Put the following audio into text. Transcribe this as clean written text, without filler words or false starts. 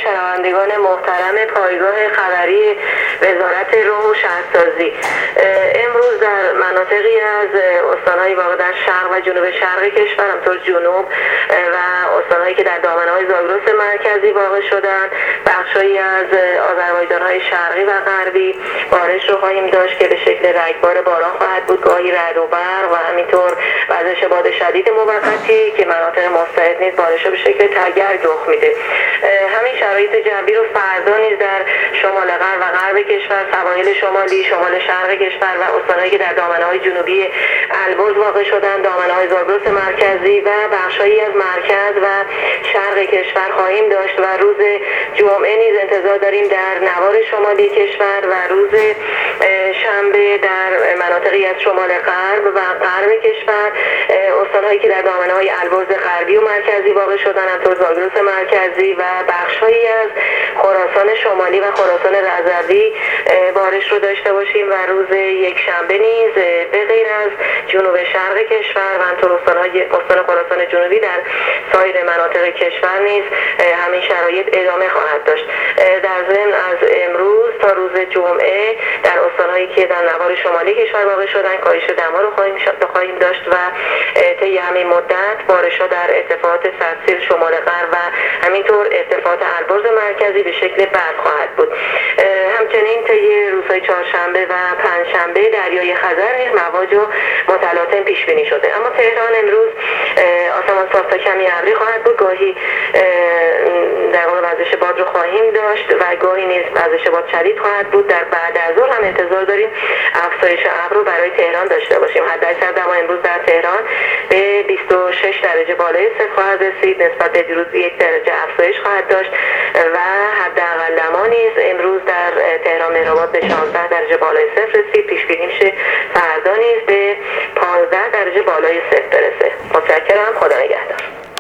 شنوندگان محترم پایگاه خبری وزارت راه و شهرسازی، امروز در مناطقی از استان‌های واقع در شرق و جنوب شرق کشور، همطور جنوب و استان‌هایی که در دامنه‌های زاگرس مرکزی واقع شدند، بخش‌هایی از آذربایجان‌های شرقی و غربی بارش رو خواهیم داشت که به شکل رگبار باران خواهد بود، گاهی رعد و برق و همینطور وزش باد شدید موقتی که مناطق مستعد نیز بارش رو به شکل تگرگ رخ میده. همین شرایط جوی رو فردا نیز در شمال غرب و غرب کشور، سواحل شمالی، شمال شرق کشور و استان‌هایی که در دامنه‌های جنوبی البرز واقع شدن، دامنه‌های زاگرس مرکزی و بخش‌هایی از مرکز و شرق کشور خواهیم داشت و روز جمعه نیز انتظار داریم در نوار شمالی کشور و روز شنبه در مناطقی از شمال غرب و غرب کشور، استان‌هایی که در دامنه‌های البرز غربی و مرکزی واقع شدن، همطور زاگرس مرکزی و بخش‌هایی از خراسان شمالی و خراسان رضوی بارش رو داشته باشیم و روز یک شنبه نیز به غیر از جنوب شرق کشور و همطور استان خراسان جنوبی در سایر مناطق کشور نیز همین شرایط ادامه خواهد داشت. در ضمن از امروز تا روز جمعه در استان‌هایی که در نوار شمالی کشور واقع شدن کاهش دما رو خواهیم داشت و طی همین مدت بارش‌ها در ارتفاعات سرسیل شمال غرب و همینطور ارتفاعات البرز مرکزی به شکل برف خواهد بود. همچنین طی روزهای چهارشنبه و پنجشنبه دریای خزر نیز مواج و متلاطم پیش بینی شده. اما تهران امروز آسمان صاف تا کمی ابری خواهد بود، گاهی در واقع وزش باد رو خواهیم داشت و گاهی نیز وزش باد شدید خواهد بود. در بعد از ظهر هم انتظار داریم افزایش ابر رو برای تهران داشته باشیم. حداکثر دما امروز در تهران به 26 درجه بالای صفر خواهد رسید، نسبت به دیروز 1 درجه افزایش خواهد داشت و حداقل دما نیز امروز در تهران مهرآباد به 16 درجه بالای صفر رسید. پیش بینی میشه فردا نیز به 15 درجه بالای صفر برسه. متشکرم. خدا نگهدار.